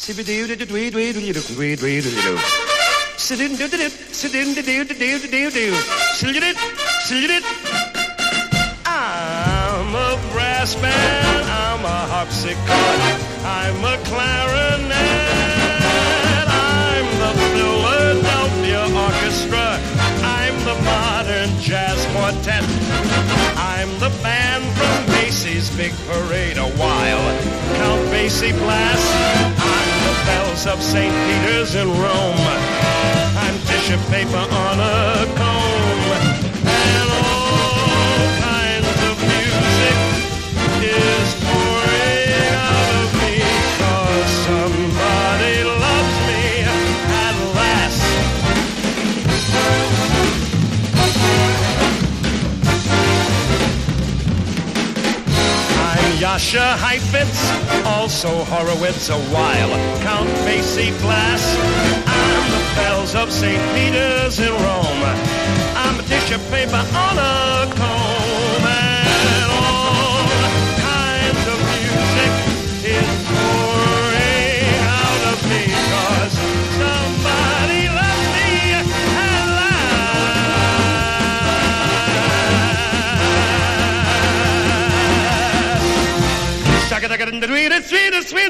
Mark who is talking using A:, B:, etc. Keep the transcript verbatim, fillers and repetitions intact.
A: I'm a brass band, I'm a harpsichord, I'm a clarinet, I'm the Philadelphia Orchestra, I'm the modern jazz quartet, I'm the band from Basie's Big Parade a while Count Basie blasts, I'm the bells of Saint Peter's in Rome, I'm tissue paper on a comb, and all kinds of music is pouring out of me, 'cause somebody loves me at last. I'm Yasha Heifetz, also Horowitz a while Count Basie blasts, I'm the bells of Saint Peter's in Rome, I'm a tissue paper on a comb, and all kinds of music is pouring out of me, 'cause somebody loves me at last.